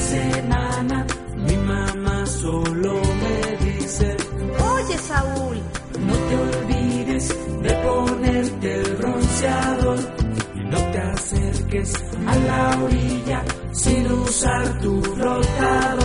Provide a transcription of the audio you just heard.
hace nana, mi mamá solo me dice: oye, Saúl, no te olvides de ponerte el bronceador y no te acerques a la orilla sin usar tu flotador.